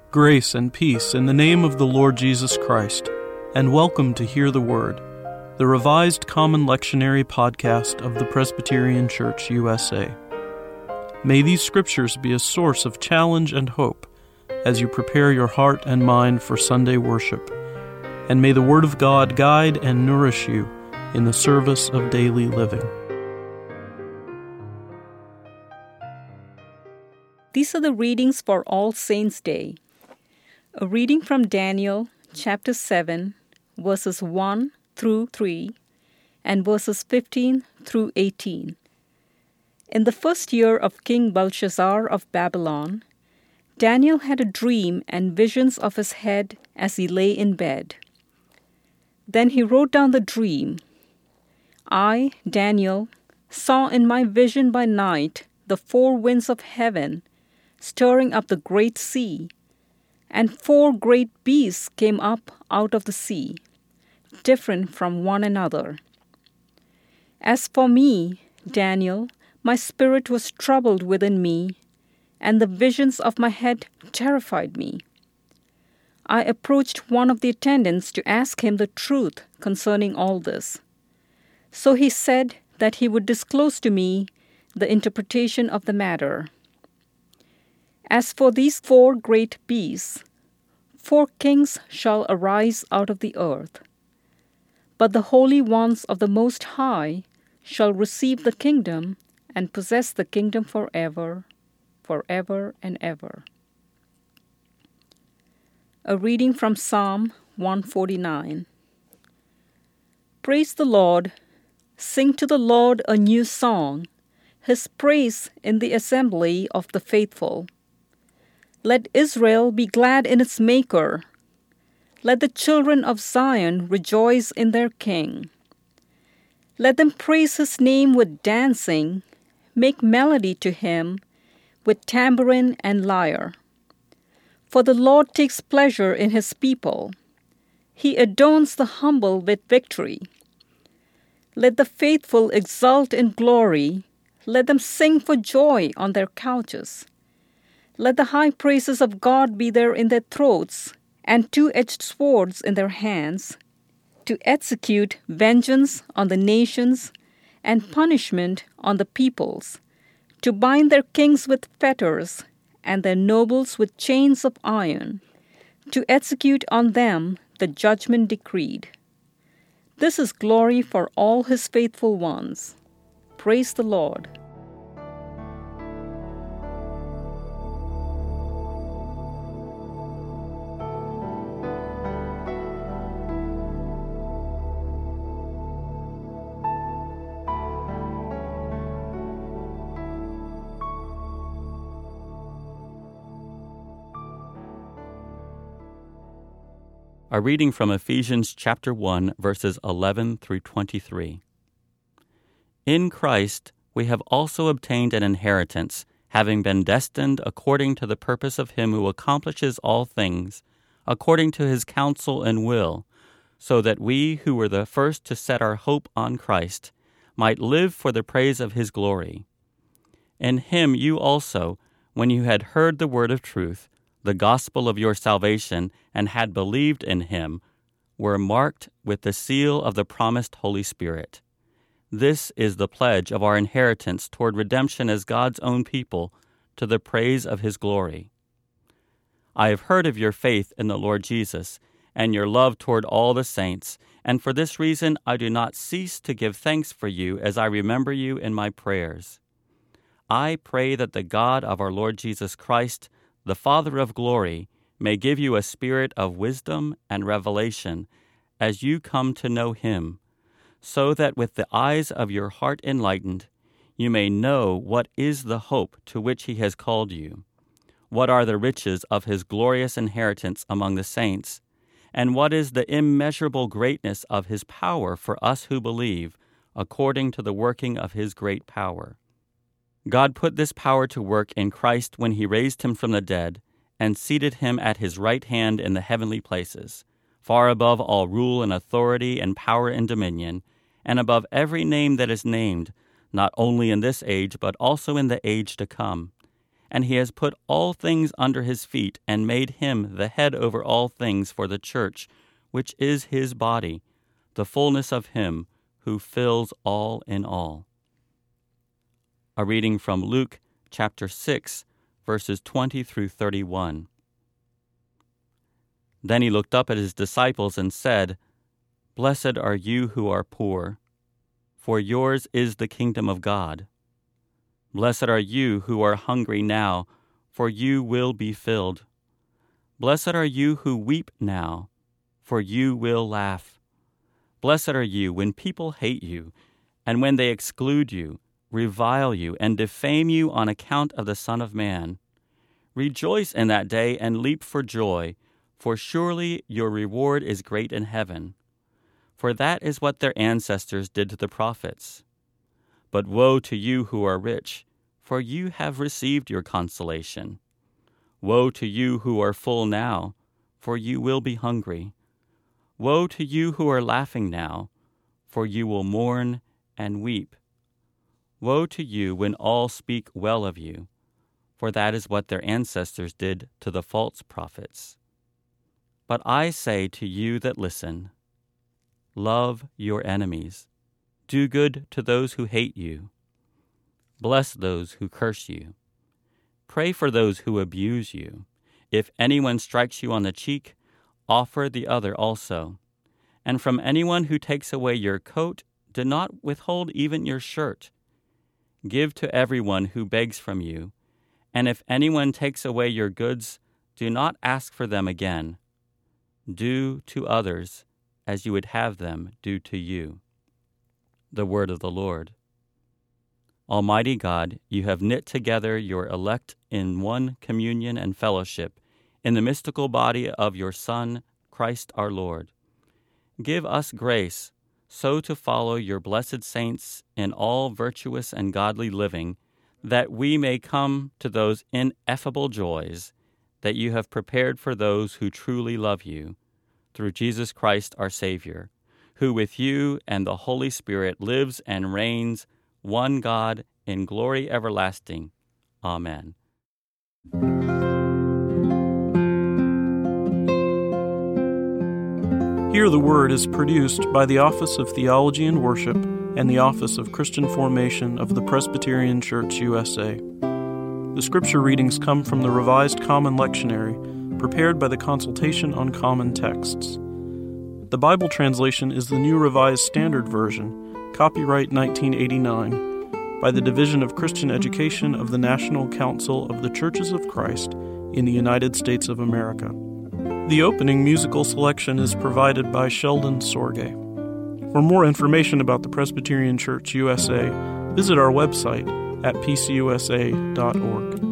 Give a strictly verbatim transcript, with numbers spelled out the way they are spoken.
Grace and peace in the name of the Lord Jesus Christ, and welcome to Hear the Word, the revised Common Lectionary podcast of the Presbyterian Church U S A. May these scriptures be a source of challenge and hope as you prepare your heart and mind for Sunday worship, and may the Word of God guide and nourish you in the service of daily living. These are the readings for All Saints' Day. A reading from Daniel, chapter seven, verses one through three, and verses fifteen through eighteen. In the first year of King Belshazzar of Babylon, Daniel had a dream and visions of his head as he lay in bed. Then he wrote down the dream. I, Daniel, saw in my vision by night the four winds of heaven stirring up the great sea, and four great beasts came up out of the sea, different from one another. As for me, Daniel, my spirit was troubled within me, and the visions of my head terrified me. I approached one of the attendants to ask him the truth concerning all this. So he said that he would disclose to me the interpretation of the matter. As for these four great beasts, four kings shall arise out of the earth. But the holy ones of the Most High shall receive the kingdom and possess the kingdom forever, forever and ever. A reading from Psalm one forty-nine. Praise the Lord. Sing to the Lord a new song, His praise in the assembly of the faithful. Let Israel be glad in its Maker. Let the children of Zion rejoice in their King. Let them praise His name with dancing, make melody to Him with tambourine and lyre. For the Lord takes pleasure in His people. He adorns the humble with victory. Let the faithful exult in glory. Let them sing for joy on their couches. Let the high praises of God be there in their throats, and two-edged swords in their hands, to execute vengeance on the nations and punishment on the peoples, to bind their kings with fetters and their nobles with chains of iron, to execute on them the judgment decreed. This is glory for all His faithful ones. Praise the Lord. A reading from Ephesians chapter one, verses eleven through twenty-three. In Christ we have also obtained an inheritance, having been destined according to the purpose of Him who accomplishes all things, according to His counsel and will, so that we who were the first to set our hope on Christ might live for the praise of His glory. In Him you also, when you had heard the word of truth, the gospel of your salvation, and had believed in Him, were marked with the seal of the promised Holy Spirit. This is the pledge of our inheritance toward redemption as God's own people, to the praise of His glory. I have heard of your faith in the Lord Jesus, and your love toward all the saints, and for this reason I do not cease to give thanks for you as I remember you in my prayers. I pray that the God of our Lord Jesus Christ, the Father of glory, may give you a spirit of wisdom and revelation as you come to know Him, so that with the eyes of your heart enlightened, you may know what is the hope to which He has called you, what are the riches of His glorious inheritance among the saints, and what is the immeasurable greatness of His power for us who believe, according to the working of His great power. God put this power to work in Christ when He raised Him from the dead and seated Him at His right hand in the heavenly places, far above all rule and authority and power and dominion, and above every name that is named, not only in this age but also in the age to come. and he has put all things under his feet and made him the head over all things for the church, which is his body, the fullness of him who fills all in all. A reading from Luke chapter six, verses twenty through thirty-one. Then he looked up at his disciples and said, "Blessed are you who are poor, for yours is the kingdom of God. Blessed are you who are hungry now, for you will be filled. Blessed are you who weep now, for you will laugh. Blessed are you when people hate you, and when they exclude you, revile you, and defame you on account of the Son of Man. Rejoice in that day and leap for joy, for surely your reward is great in heaven. For that is what their ancestors did to the prophets. But woe to you who are rich, for you have received your consolation. Woe to you who are full now, for you will be hungry. Woe to you who are laughing now, for you will mourn and weep. Woe to you when all speak well of you, for that is what their ancestors did to the false prophets. But I say to you that listen, love your enemies. Do good to those who hate you. Bless those who curse you. Pray for those who abuse you. If anyone strikes you on the cheek, offer the other also. And from anyone who takes away your coat, do not withhold even your shirt. Give to everyone who begs from you. And if anyone takes away your goods, do not ask for them again. Do to others as you would have them do to you." The word of the Lord. Almighty God, you have knit together your elect in one communion and fellowship in the mystical body of your Son, Christ our Lord. Give us grace so to follow your blessed saints in all virtuous and godly living, that we may come to those ineffable joys that you have prepared for those who truly love you, through Jesus Christ our Savior, who with you and the Holy Spirit lives and reigns, one God, in glory everlasting. Amen. Hear the Word is produced by the Office of Theology and Worship and the Office of Christian Formation of the Presbyterian Church U S A. The scripture readings come from the Revised Common Lectionary, prepared by the Consultation on Common Texts. The Bible translation is the New Revised Standard Version, copyright nineteen eighty-nine, by the Division of Christian Education of the National Council of the Churches of Christ in the United States of America. The opening musical selection is provided by Sheldon Sorge. For more information about the Presbyterian Church U S A, visit our website at p c u s a dot org.